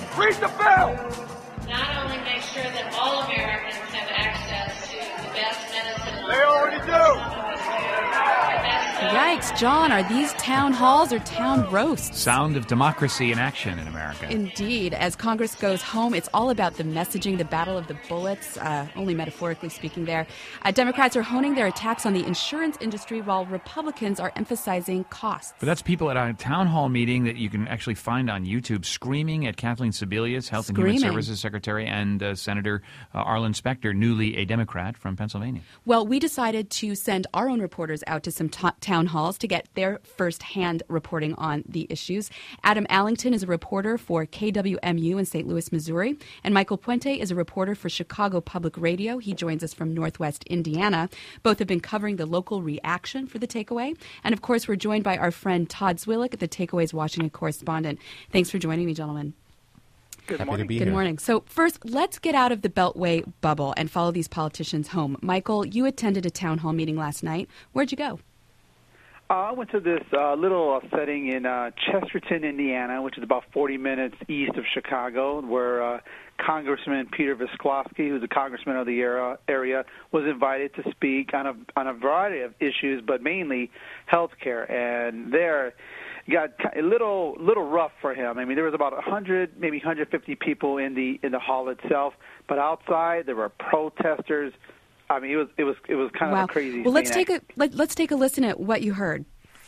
Read the bill! Not only make sure that all Americans have access to the best medicine. They already do! Yikes, John, are these town halls or town roasts? Sound of democracy in action in America. Indeed. As Congress goes home, it's all about the messaging, the battle of the bullets, only metaphorically speaking there. Democrats are honing their attacks on the insurance industry while Republicans are emphasizing costs. But that's people at a town hall meeting that you can actually find on YouTube screaming at Kathleen Sebelius, Health and Human Services Secretary, and Senator Arlen Specter, newly a Democrat from Pennsylvania. Well, we decided to send our own reporters out to some town halls to get their first-hand reporting on the issues. Adam Allington is a reporter for KWMU in St. Louis, Missouri, and Michael Puente is a reporter for Chicago Public Radio. He joins us from Northwest Indiana. Both have been covering the local reaction for the takeaway. And, of course, we're joined by our friend Todd Zwillich, the Takeaway's Washington correspondent. Thanks for joining me, gentlemen. Good morning. Good morning. So first, let's get out of the Beltway bubble and follow these politicians home. Michael, you attended a town hall meeting last night. Where'd you go? I went to this little setting in Chesterton, Indiana, which is about 40 minutes east of Chicago, where Congressman Peter Visclosky, who's a congressman of the area, was invited to speak on a variety of issues, but mainly health care. And there got a little rough for him. I mean, there was about 100, maybe 150 people in the hall itself, but outside there were protesters. I mean, it was kind of a crazy. Well, let's take a listen at what you heard.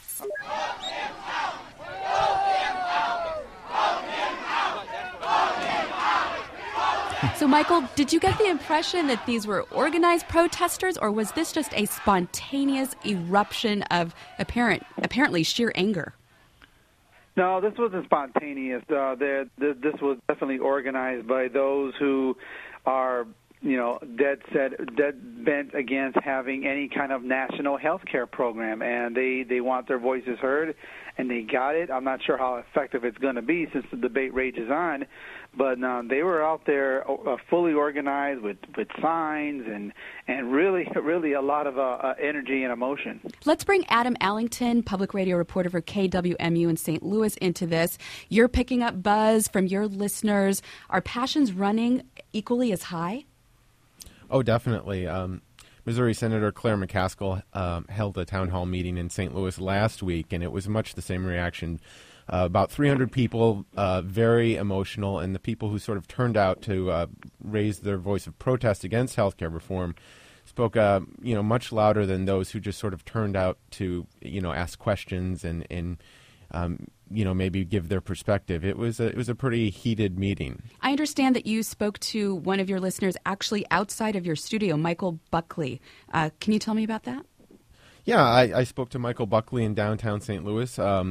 So, Michael, did you get the impression that these were organized protesters, or was this just a spontaneous eruption of apparently sheer anger? No, this wasn't spontaneous. This was definitely organized by those who are, dead bent against having any kind of national health care program, and they want their voices heard, and they got it. I'm not sure how effective it's going to be since the debate rages on, but they were out there fully organized with signs and really a lot of energy and emotion. Let's bring Adam Allington, public radio reporter for KWMU in St. Louis, into this. You're picking up buzz from your listeners. Are passions running equally as high? Oh, definitely. Missouri Senator Claire McCaskill held a town hall meeting in St. Louis last week, and it was much the same reaction. About 300 people, very emotional, and the people who sort of turned out to raise their voice of protest against health care reform spoke, much louder than those who just sort of turned out to, ask questions and maybe give their perspective. It was a pretty heated meeting. I understand that you spoke to one of your listeners actually outside of your studio, Michael Buckley. Can you tell me about that? Yeah, I spoke to Michael Buckley in downtown St. Louis.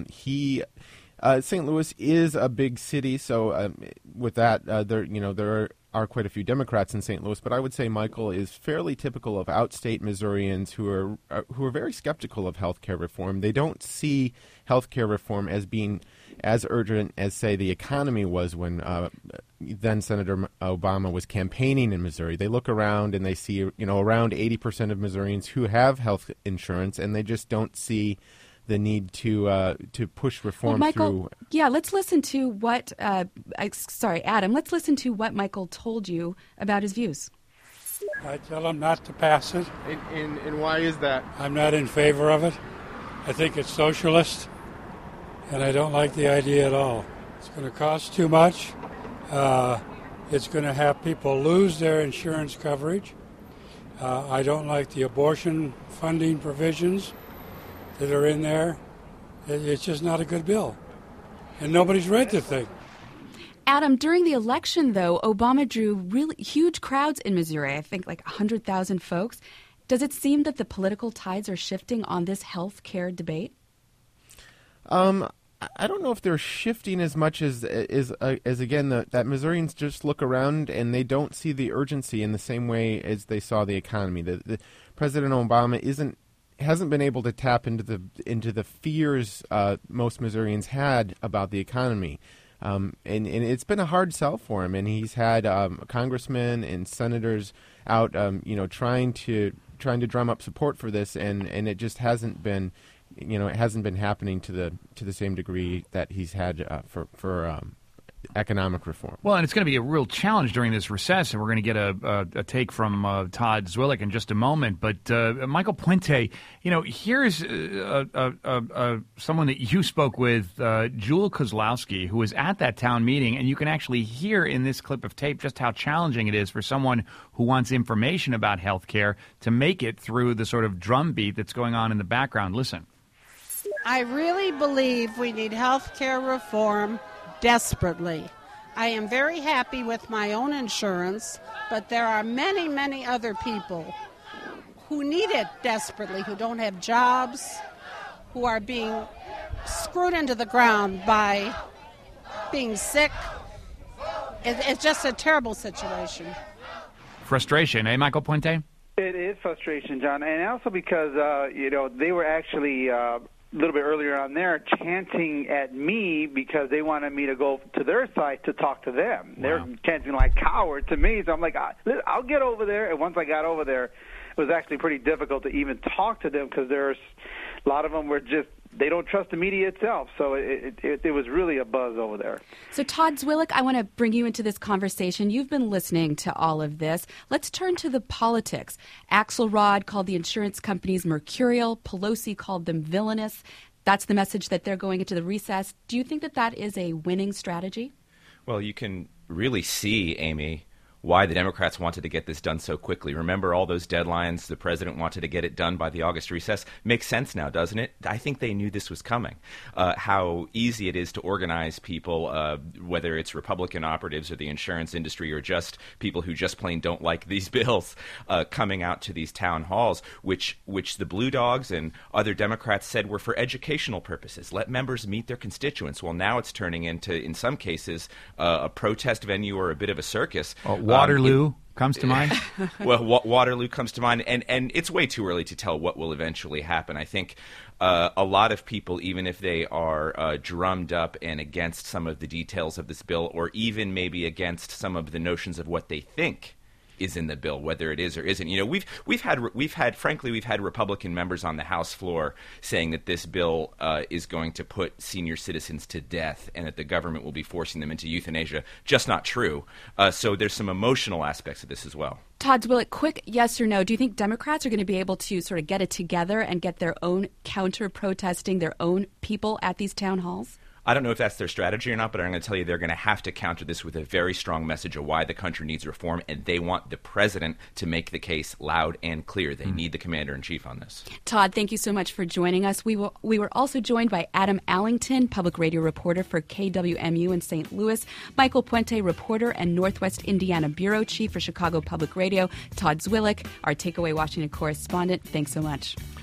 St. Louis is a big city, so with that, there are quite a few Democrats in St. Louis, but I would say Michael is fairly typical of outstate Missourians who are very skeptical of health care reform. They don't see health care reform as being as urgent as, say, the economy was when then Senator Obama was campaigning in Missouri. They look around and they see, around 80% of Missourians who have health insurance, and they just don't see the need to push reform Michael, through. Yeah, let's listen to what. Adam. Let's listen to what Michael told you about his views. I tell him not to pass it. And why is that? I'm not in favor of it. I think it's socialist, and I don't like the idea at all. It's going to cost too much. It's going to have people lose their insurance coverage. I don't like the abortion funding provisions that are in there. It's just not a good bill. And nobody's read the thing. Adam, during the election, though, Obama drew really huge crowds in Missouri, I think like 100,000 folks. Does it seem that the political tides are shifting on this health care debate? I don't know if they're shifting as much as again, that Missourians just look around and they don't see the urgency in the same way as they saw the economy. The President Obama hasn't been able to tap into the fears most Missourians had about the economy, and it's been a hard sell for him. And he's had congressmen and senators out, trying to drum up support for this, and it just hasn't been, it hasn't been happening to the same degree that he's had for economic reform. Well, and it's going to be a real challenge during this recess, and we're going to get a take from Todd Zwillich in just a moment. But Michael Puente, here's someone that you spoke with, Jewel Kozlowski, who was at that town meeting, and you can actually hear in this clip of tape just how challenging it is for someone who wants information about health care to make it through the sort of drumbeat that's going on in the background. Listen. I really believe we need health care reform desperately. I am very happy with my own insurance, but there are many, many other people who need it desperately, who don't have jobs, who are being screwed into the ground by being sick. It's just a terrible situation. Frustration, eh, Michael Puente? It is frustration, John, and also because, they were actually a little bit earlier on there chanting at me because they wanted me to go to their site to talk to them. Wow. They're chanting like coward to me, so I'm like, I'll get over there. And once I got over there, it was actually pretty difficult to even talk to them because there's a lot of them were just, they don't trust the media itself. So it was really a buzz over there. So Todd Zwillich, I want to bring you into this conversation. You've been listening to all of this. Let's turn to the politics. Axelrod called the insurance companies mercurial. Pelosi called them villainous. That's the message that they're going into the recess. Do you think that that is a winning strategy? Well, you can really see, Amy, why the Democrats wanted to get this done so quickly. Remember all those deadlines? The president wanted to get it done by the August recess. Makes sense now, doesn't it? I think they knew this was coming. How easy it is to organize people, whether it's Republican operatives or the insurance industry or just people who just plain don't like these bills, coming out to these town halls, which the Blue Dogs and other Democrats said were for educational purposes. Let members meet their constituents. Well, now it's turning into, in some cases, a protest venue or a bit of a circus. Waterloo comes to mind? Well, Waterloo comes to mind, and it's way too early to tell what will eventually happen. I think a lot of people, even if they are drummed up and against some of the details of this bill, or even maybe against some of the notions of what they think is in the bill, whether it is or isn't. We've had Republican members on the House floor saying that this bill is going to put senior citizens to death and that the government will be forcing them into euthanasia. Just not true. So there's some emotional aspects of this as well. Todd Zwillich, quick yes or no. Do you think Democrats are going to be able to sort of get it together and get their own counter-protesting, their own people at these town halls? I don't know if that's their strategy or not, but I'm going to tell you they're going to have to counter this with a very strong message of why the country needs reform, and they want the president to make the case loud and clear. They need the commander-in-chief on this. Todd, thank you so much for joining us. We were also joined by Adam Allington, public radio reporter for KWMU in St. Louis, Michael Puente, reporter and Northwest Indiana bureau chief for Chicago Public Radio, Todd Zwillich, our Takeaway Washington correspondent. Thanks so much.